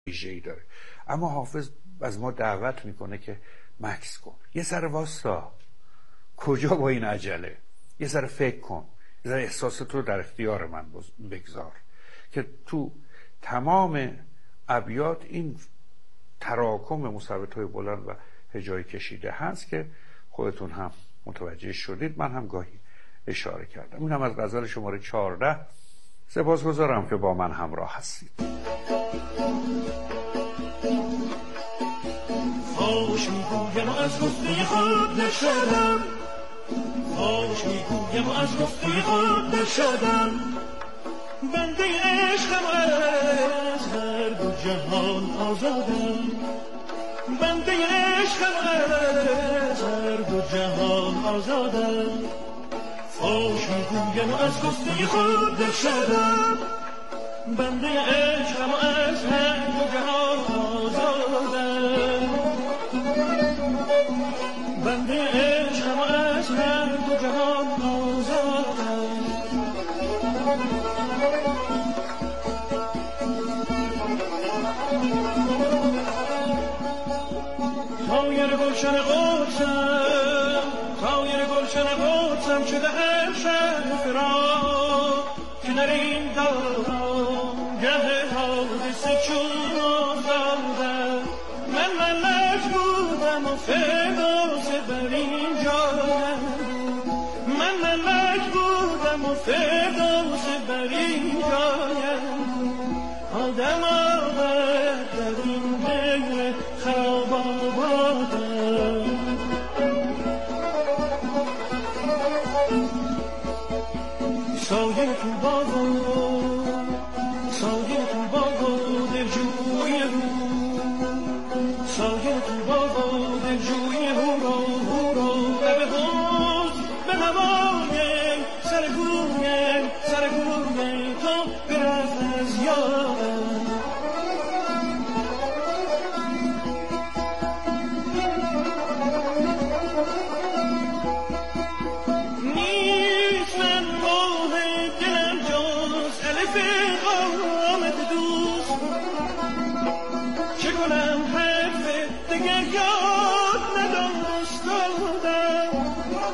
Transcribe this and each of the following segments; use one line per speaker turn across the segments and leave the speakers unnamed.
ویژه‌ای داره. اما حافظ از ما دعوت میکنه که مکث کن، یه ذره واستا، کجا با این عجله، یه ذره فکر کن، یه ذره احساسات رو در اختیار من بگذار. که تو تمام ابیات این تراکم مثبت‌های بلند و هجای کشیده هست که خودتون هم متوجه شدید، من هم گاهی اشاره کردم. این هم از غزل شماره 14. سپاسگزارم که با من همراه هستید.
فاش میگویم و از گفته خود نشدم، فاش میگویم و از گفته خود نشدم، بنده عشقم از هر دو جهان آزادم، بنده عشقم از هر دو جهان آزادم. فاش میگویم و از گفته خود نشدم، بنده عشقم از هر دو جهان آزادم، بنده عشقم از هر دو جهان آزادم. طایر گلشن قدسم، طایر گلشن قدسم شده امشب فراق، که در این دارم گه حادثه چون آزادم. من ملک بودم و فردوس بر این جایم، من ملک بودم و فردوس بر این جایم. آدم آمد در این دل خراب آبادم، سایه تو باغ، سایه تو باغ دلجوی رو، سایه تو باغ دلجوی هورا هورا. لب حوض به هوای سرگوی تو برفت از یادم. نیست من ماه دلم جز الف قامت دوست، چه کنم حرف دگر یاد نداشتم.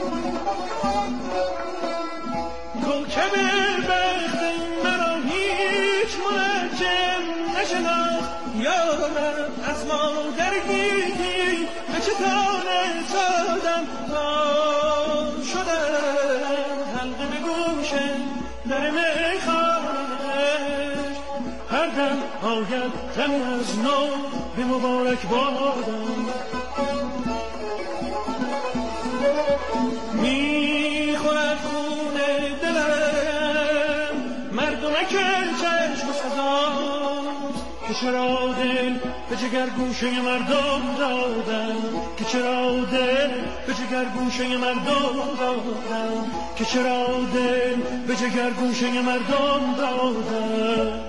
کوکب بخت مرا هیچ منجم نشناخت، یادم از مادرگی به چتان سادم تا شدم حلقه به گوش در میخانه‌اش. هر دم آید دمی از نو به مبارک بادم، میخورد خون دلم مردمک چشم سزاست، که چرا دل به جگر گوشه مردم دادم، که چرا دل به جگر گوشه مردم دادم، که چرا دل به جگر گوشه مردم دادم.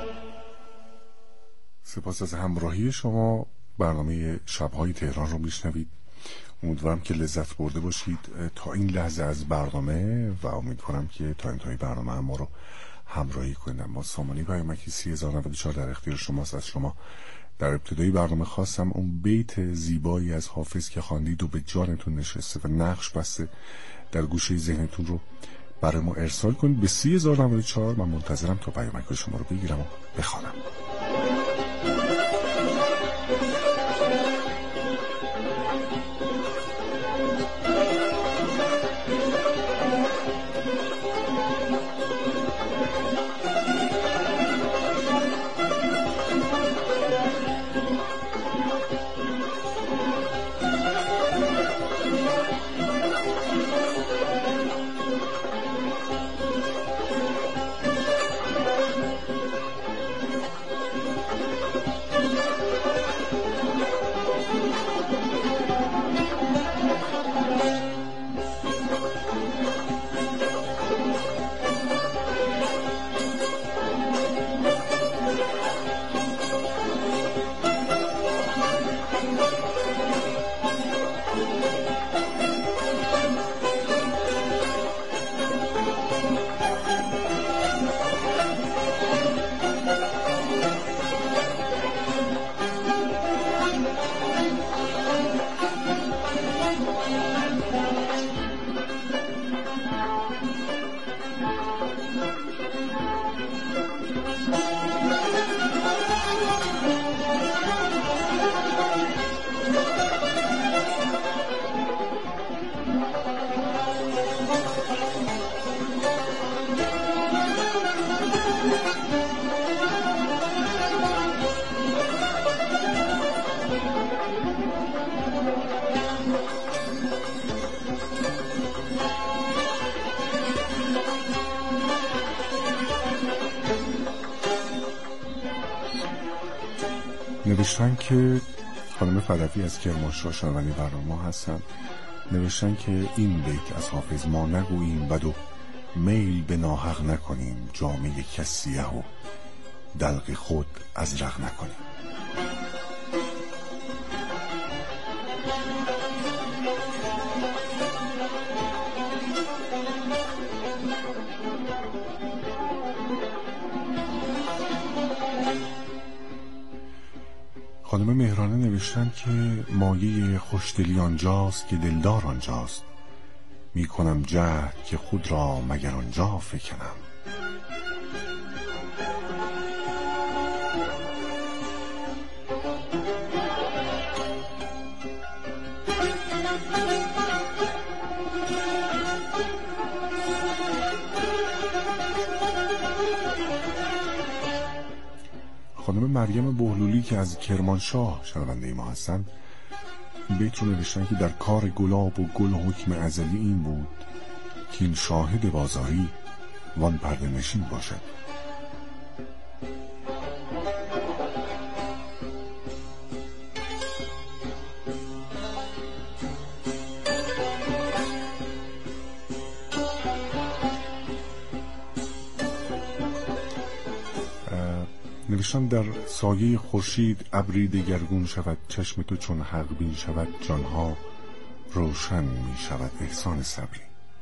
سپاس از همراهی شما. برنامه شب‌های تهران رو میشنوید. امیدوارم که لذت برده باشید تا این لحظه از برنامه و امیدوارم که تا انتهای برنامه ما رو همراهی کنید. ما سامانی پیامکی 3094 در اختیار شماست. از شما در ابتدای برنامه خواستم اون بیت زیبایی از حافظ که خواندید و به جانتون نشسته و نقش بسته در گوشه ذهنتون رو برای ما ارسال کنید به 3094. من منتظرم تا پیامک شما رو بگیرم و بخوانم. نوشتن که خانم فدوی از کرمانشاه شنونده برنامه ما هستن. نوشتن که این بیت از حافظ: ما نگوییم بد و میل به ناحق نکنیم، جامه کس سیه و دلق خود ازرق نکنیم. خانم مهرانه نوشتن که مایه خوشدلی آنجاست که دلدار آنجاست، می کنم جهد که خود را مگر آنجا فکنم. خانم مریم بهلولی که از کرمانشاه شنونده ما هستن، بیت رو نوشتن که در کار گلاب و گل حکم ازلی این بود که این شاهد بازاری وان پرده نشین باشد. نوشتن در سایه خورشید ابری دگرگون شود، چشم تو چون حق بین شود، جانها روشن می شود. احسان صبری.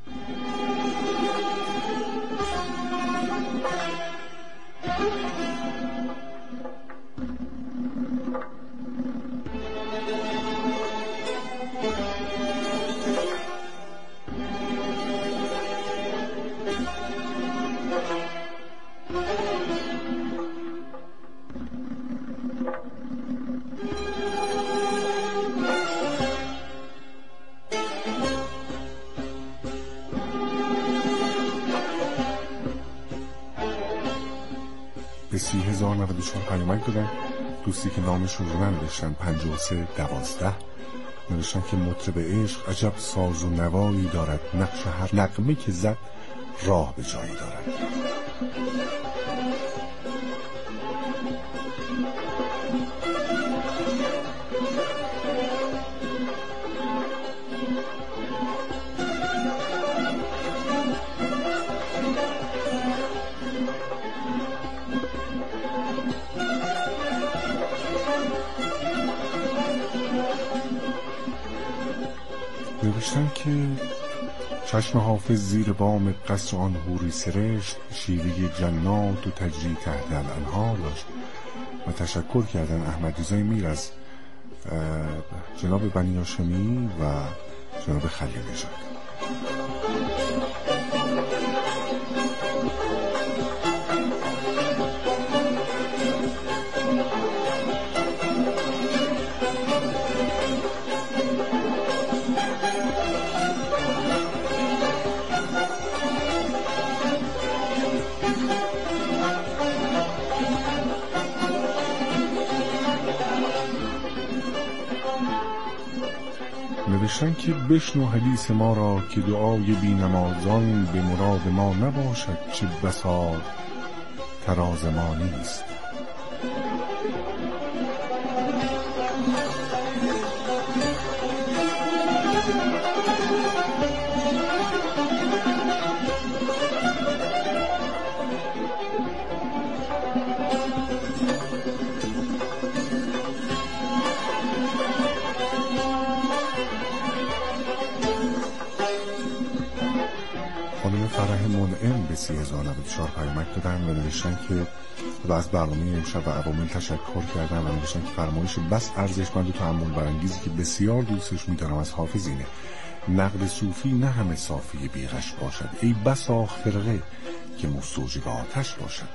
به 30,094 پیامک دادن. دوستی که نامشون رو ننوشتن 5312 نوشتن که مطرب عشق عجب ساز و نوایی دارد، نقش هر نغمه که زد راه به جایی دارد. نوشتن که چشم حافظ زیر بام قصر آن حوری سرشت، شیوه جنات و تجری تحت الانهار داشت. و تشکر کردن احمد رضای میر از جناب بنی هاشمی و جناب خلیل نژاد. نوشتن که بشنو حدیث ما را که دعای بی‌نمازان به مراد ما نباشد، چه بسا تراز ما نیست. خانم فرح منعم به 30,094 پیامک دادن و نوشتن که و از برنامه امشب و عوامل تشکر کردن و نوشتن که فرمایش بس ارزشمند و تأمل برانگیزی که بسیار دوستش می‌دارم از حافظ اینه: نقد صوفی نه همه صافی بیغش باشد، ای بسا خرقه که مستوجب آتش باشد.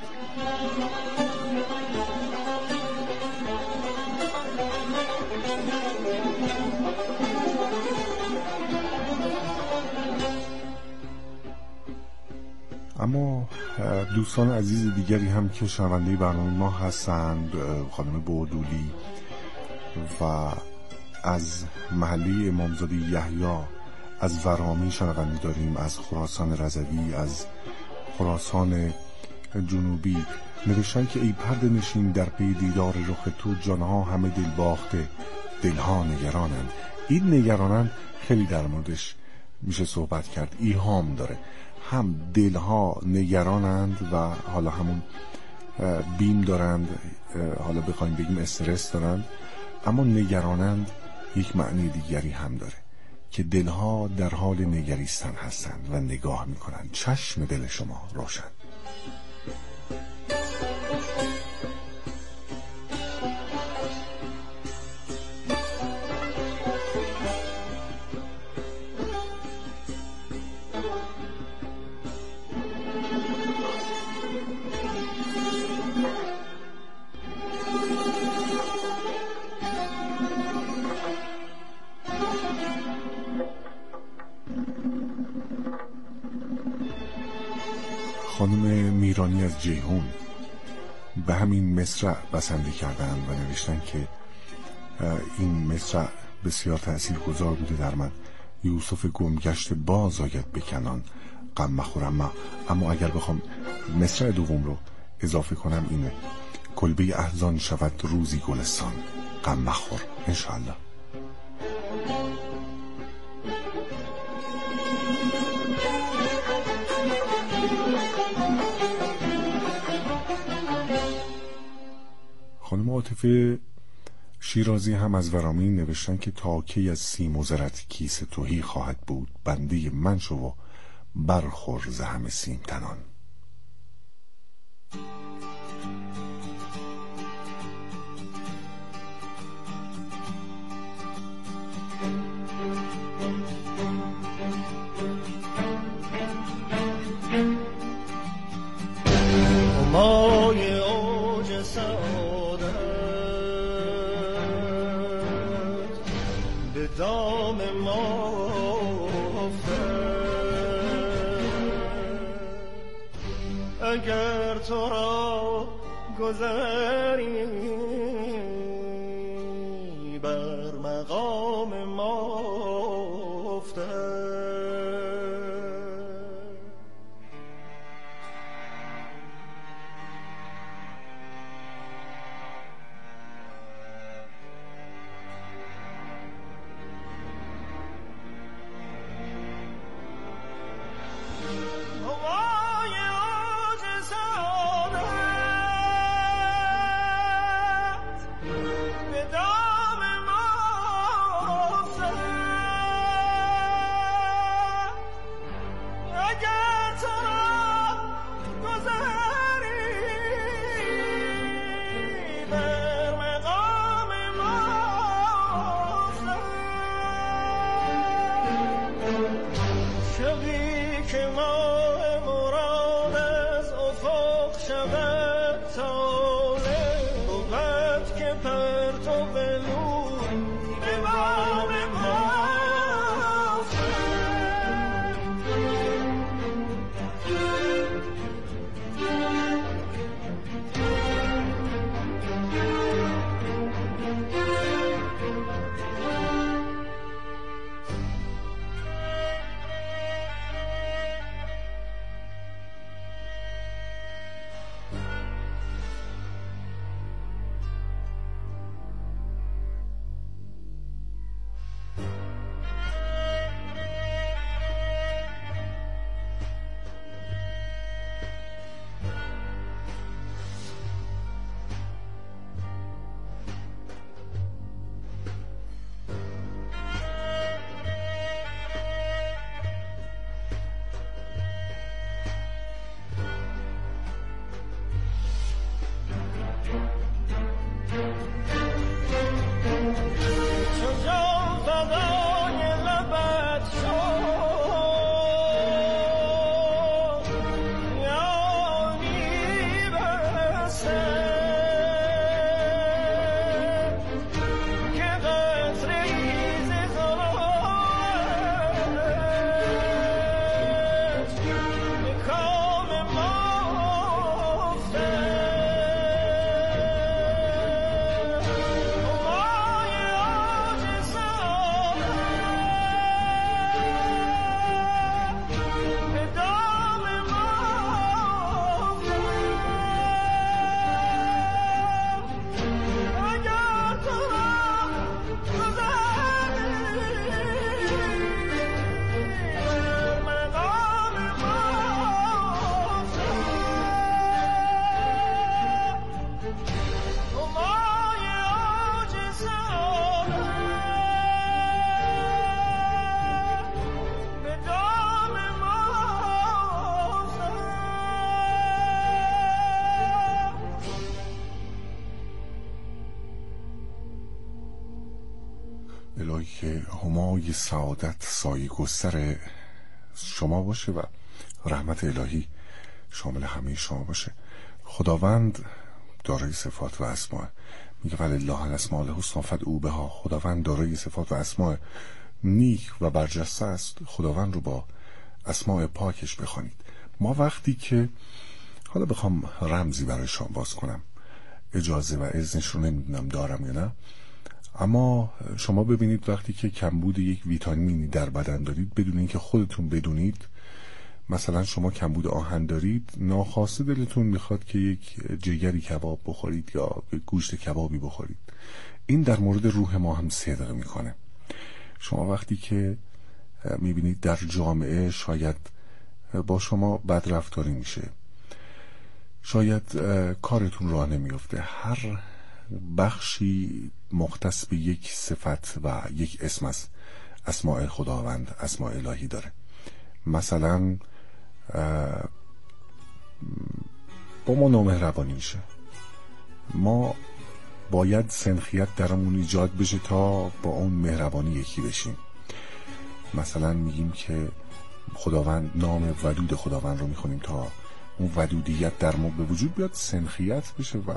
اما دوستان عزیز دیگری هم که شنونده برنامه ما هستند، خانم بودولی و از محله امامزاده یحیی از ورامی شنونده داریم، از خراسان رضوی، از خراسان جنوبی نوشتن که ای پرده نشین در پی دیدار رخ تو، جانها همه دل باخته، دلها نگرانند. این نگرانند خیلی در موردش میشه صحبت کرد. ایهام داره، هم دلها نگرانند و حالا همون بیم دارند، حالا بخوایم بگیم استرس دارند، اما نگرانند یک معنی دیگری هم داره که دلها در حال نگریستن هستند و نگاه میکنند. چشم دل شما روشن. خانم میرانی از جیهون به همین مصرع بسنده کردن و نوشتن که این مصرع بسیار تأثیرگذار بوده در من. یوسف گمگشت باز آید به کنان، غم مخورم. اما اگر بخوام مصرع دوم رو اضافه کنم اینه: کلبه احزان شود روزی گلستان، غم مخور انشاءالله. خانم عاطفه شیرازی هم از ورامین نوشتن که تا کی از سیم و زرت کیسه تهی خواهد بود، بنده من شو و برخور ز همه سیم تنان.
اگر تو را گذری بر مقام ما افتد،
به دام ما افتد.
الهی که همای سعادت سایه گستر شما باشه و رحمت الهی شامل همه شما باشه. خداوند دارای صفات و اسماء، میگه ولله الاسماء الحسنی فادعوا بها. خداوند دارای صفات و اسماء نیک و برجسته است. خداوند رو با اسماء پاکش بخوانید. ما وقتی که حالا بخوام رمزی برای شما باز کنم، اجازه و اذنش رو نمیدونم دارم یا نه، اما شما ببینید وقتی که کمبود یک ویتامینی در بدن دارید بدون اینکه خودتون بدونید، مثلا شما کمبود آهن دارید، ناخواسته دلتون میخواد که یک جگری کباب بخورید یا گوشت کبابی بخورید. این در مورد روح ما هم صدق میکنه. شما وقتی که میبینید در جامعه شاید با شما بدرفتاری میشه، شاید کارتون راه نمیفته، هر بخشی مختص به یک صفت و یک اسم از اسماء خداوند، اسماء الهی داره. مثلا با ما نامهربانی میشه، ما باید سنخیت درمون ایجاد بشه تا با اون مهربانی یکی بشیم. مثلا میگیم که خداوند، نام ودود خداوند رو میخونیم تا اون ودودیت در ما به وجود بیاد، سنخیت بشه و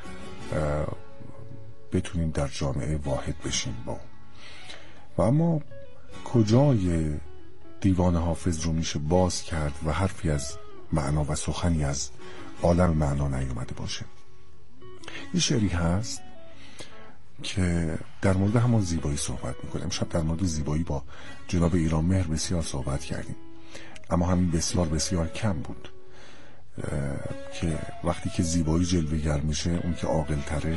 بتونیم در جامعه واحد بشیم با. و اما کجای دیوان حافظ رو میشه باز کرد و حرفی از معنا و سخنی از عالم معنا نیومده باشه؟ یه شعری هست که در مورد همون زیبایی صحبت میکنه. امشب در مورد زیبایی با جناب ایرانمهر بسیار صحبت کردیم، اما همین بسیار بسیار کم بود که وقتی که زیبایی جلوه‌گر میشه، اون که عاقل تره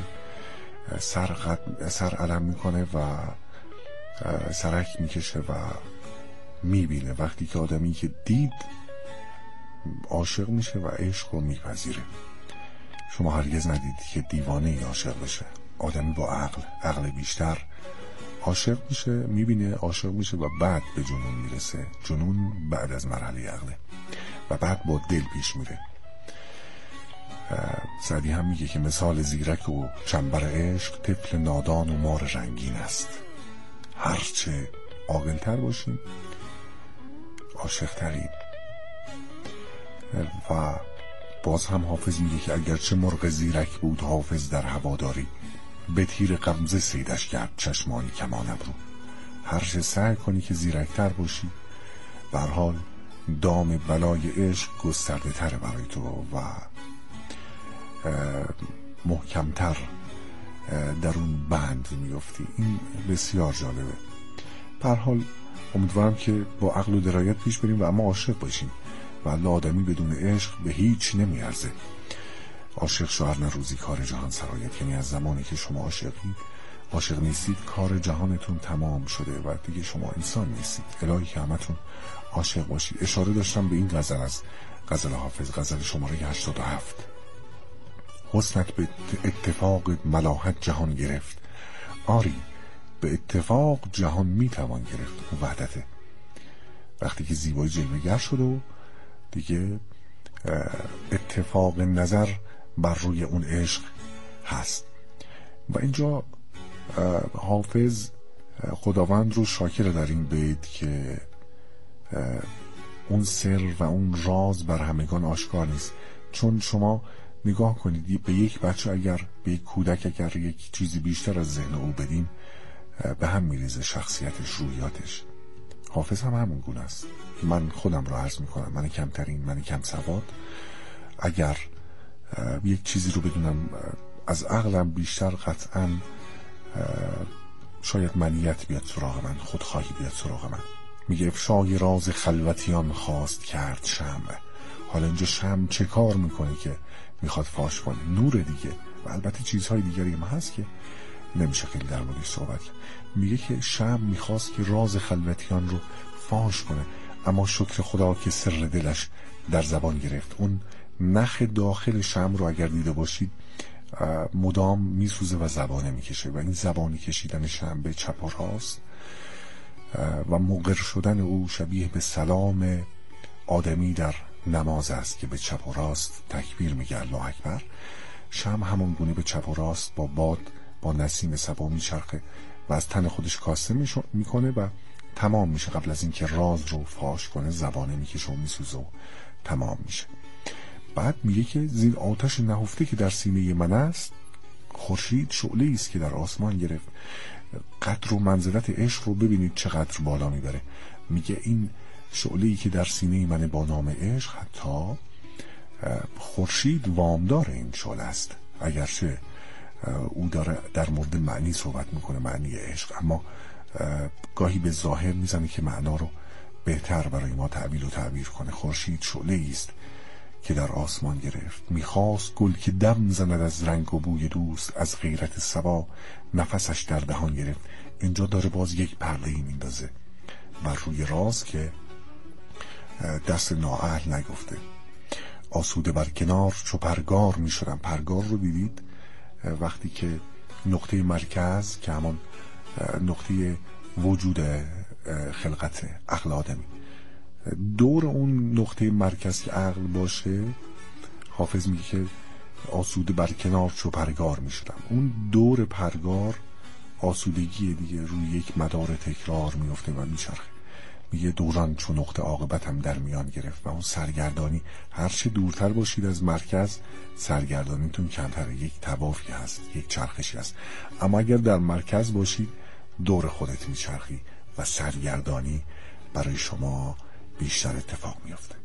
سر علم میکنه و سرک میکشه و میبینه. وقتی که آدمی که دید عاشق میشه و عشق رو میپذیره. شما هرگز ندید که دیوانه ای عاشق بشه. آدمی با عقل بیشتر عاشق میشه، میبینه، عاشق میشه و بعد به جنون میرسه. جنون بعد از مرحله عقله و بعد با دل پیش میره. سعدی هم میگه که مثال زیرک و چنبر عشق طفل نادان و مار رنگین است. هرچه عاقل‌تر باشیم عاشق‌تریم. و باز هم حافظ میگه که اگرچه مرغ زیرک بود حافظ در هواداری، به تیر غمزه صیدش کرد چشمانی کمان ابرو. هرچه سعی کنی که زیرکتر باشی، به هر حال دام بلای عشق گسترده تر برای تو و محکمتر در اون بند میفتی. این بسیار جالبه. به هر حال امیدوارم که با عقل و درایت پیش بریم و اما عاشق باشیم. و الله آدمی بدون عشق به هیچ نمیارزه. عاشق شوهر نه روزی کار جهان سرایت، یعنی از زمانی که شما عاشق نیستید کار جهانتون تمام شده و دیگه شما انسان نیستید. الهی که همتون عاشق باشید. اشاره داشتم به این غزل از غزل حافظ، غزل شماره 87. حسنت به اتفاق ملاحت جهان گرفت، آری به اتفاق جهان میتوان گرفت. اون وحدته. وقتی که زیبایی جلوه‌گر شد و دیگه اتفاق نظر بر روی اون عشق هست. و اینجا حافظ خداوند رو شاکر در این بیت که اون سر و اون راز بر همگان آشکار نیست. چون شما نگاه کنید به یک بچه، اگر به یک کودک اگر یک چیزی بیشتر از ذهن او بدیم به هم میریزه شخصیتش، رویاتش. حافظ هم همون گونه است. من خودم رو عرض میکنم، من کمترین، من کم سواد، اگر یک چیزی رو بدونم از عقلم بیشتر، قطعا شاید منیت بیاد سراغ من، خودخواهی بیاد سراغ من. میگه افشای راز خلوتیان خواست کرد شمع. حالا اینجا شمع چه کار میکنه که میخواد فاش کنه؟ نور دیگه. و البته چیزهای دیگری هم هست که نمیشه خیلی در موردش صحبت کرد. میگه که شمع میخواست که راز خلوتیان رو فاش کنه، اما شکر خدا که سر دلش در زبان گرفت. اون نخ داخل شمع رو اگر دیده باشید مدام میسوزه و زبانه میکشه و این زبانی کشیدن شمع به چپ و راست و مقر شدن او شبیه به سلام آدمی در نماز است که به چپ و راست تکبیر میگه الله اکبر. شمع همون گونه به چپ و راست با باد، با نسیم صبا میچرخه و از تن خودش کاسته میکنه و تمام میشه. قبل از اینکه راز رو فاش کنه زبانه میکشه و میسوزه و تمام میشه. بعد میگه که زین آتش نهفته که در سینه من است، خورشید شعله‌ای است که در آسمان گرفت. قدر و منزلت عشق رو ببینید چقدر بالا میبره. میگه این شعله‌ای که در سینه من با نام عشق، حتی خورشید وامدار این شعله است. اگرچه او داره در مورد معنی صحبت میکنه، معنی عشق، اما گاهی به ظاهر میزنه که معنا رو بهتر برای ما تعبیر و تعبیر کنه. خورشید شعله‌ای است که در آسمان گرفت، میخواست گل که دم زند از رنگ و بوی دوست، از غیرت صبا نفسش در دهان گرفت. اینجا داره باز یک پرده‌ای میندازه بر روی راز که دست نااهل نگفته. آسوده بر کنار چو پرگار میشدم. پرگار رو دیدید وقتی که نقطه مرکز که همون نقطه وجود خلقت عقل آدمی، دور اون نقطه مرکز که عقل باشه، حافظ میگه که آسوده بر کنار چو پرگار میشدم. اون دور پرگار آسودگی دیگه روی یک مدار تکرار میفته و میچرخه. میگه دوران چو نقطه عاقبتم در میان گرفت. و اون سرگردانی، هرچه دورتر باشید از مرکز سرگردانیتون کمتره، یک طوافی هست، یک چرخشی هست. اما اگر در مرکز باشید دور خودت میچرخی و سرگردانی برای شما بیشتر اتفاق میفته.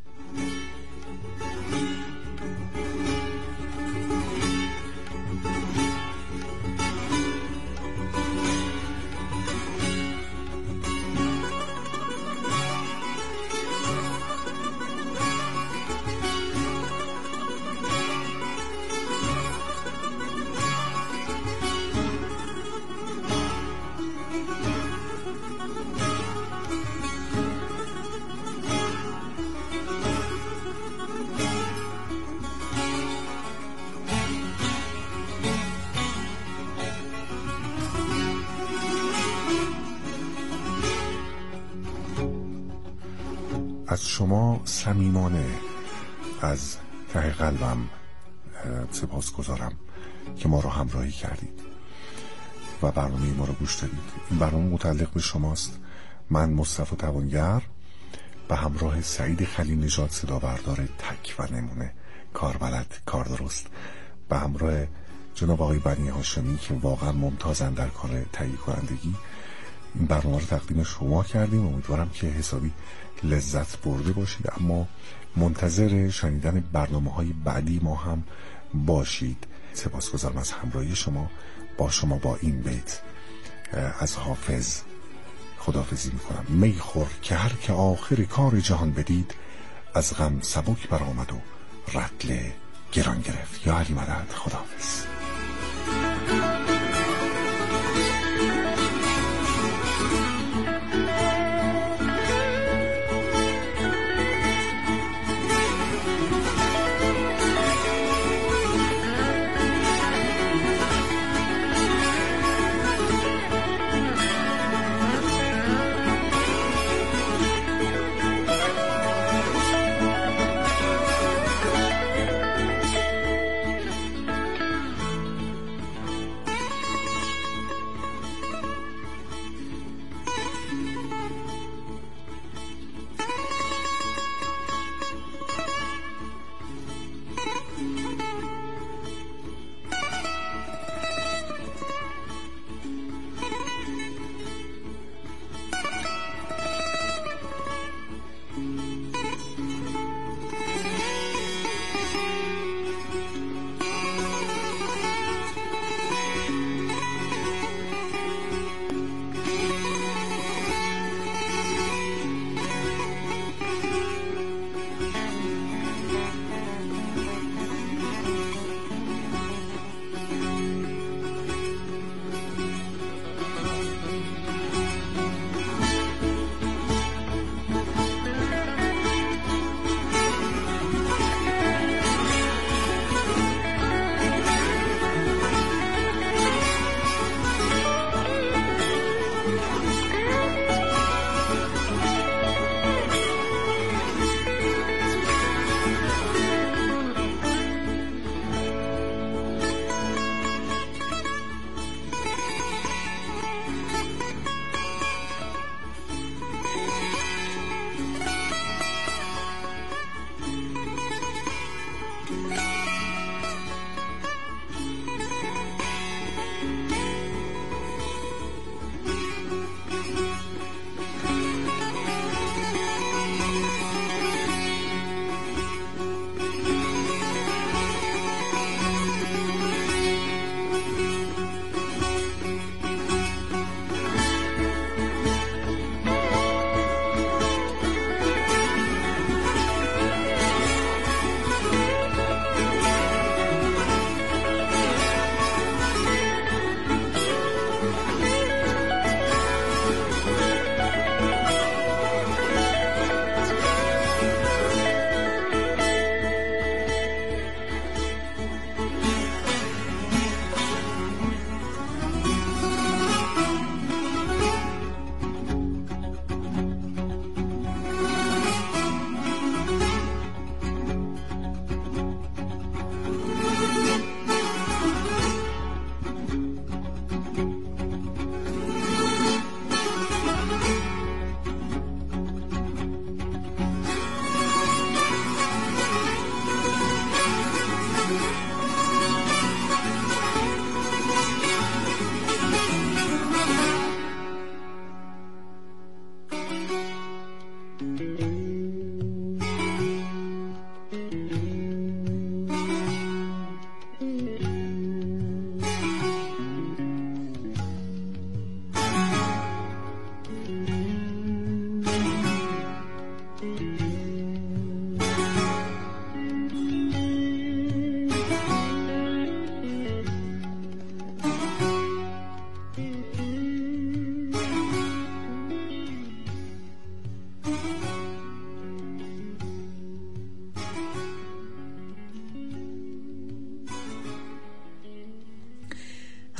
از شما صمیمانه از ته قلبم سپاس گذارم که ما رو همراهی کردید و برنامه ما رو گوش دادید. این برنامه متعلق به شماست. من مصطفی توانگر به همراه سعید خلیل نژاد صدا بردار تک و نمونه، کاربلد، کار درست، به همراه جناب آقای بنی هاشمی که واقعا ممتازن در کار تهیه کنندگی، این برنامه رو تقدیم شما کردیم. امیدوارم که حسابی لذت برده باشید، اما منتظر شنیدن برنامه‌های بعدی ما هم باشید. سپاسگزارم از همراهی شما. با این بیت از حافظ خداحافظی میکنم. می خور که هر که آخر کار جهان بدید، از غم سبک برآمد و رطل گران گرفت. یا علی مدد. خداحافظ.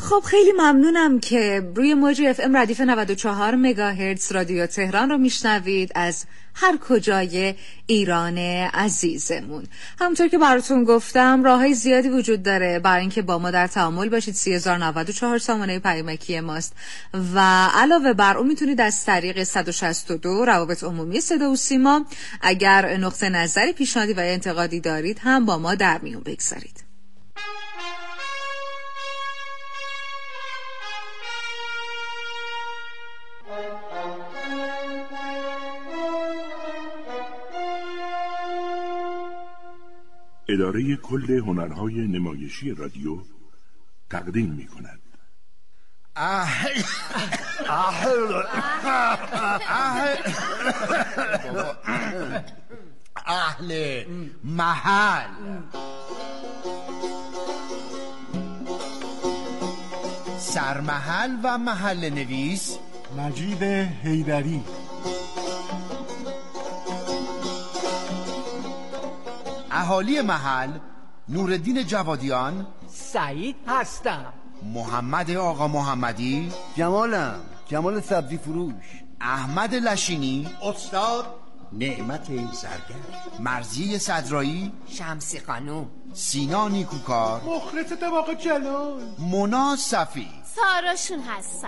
خب خیلی ممنونم که روی موج اف ام ردیف 94 مگاهرتز رادیو تهران رو میشنوید از هر کجای ایران عزیزمون. همونطور که براتون گفتم راههای زیادی وجود داره برای اینکه با ما در تعامل باشید. 3094 سامانه پیامکی ماست و علاوه بر اون میتونید از طریق 162 روابط عمومی صدا و سیما اگر نقطه نظری، پیشنهادی و انتقادی دارید هم با ما در میون بگذارید.
اداره کل هنرهای نمایشی رادیو تقدیم می کند.
اهل محل سرمحل و محل نویس
مجید حیدری.
اهالی محل نوردین جوادیان.
سعید هستم.
محمد آقا محمدی.
جمال سبزی فروش.
احمد لشینی.
استاد نعمت زرگر.
مرضی صدرایی.
شمسی خانوم.
سینا نیکوکار.
مخلص طباق جلال.
مونا صفی.
ساراشون هستم.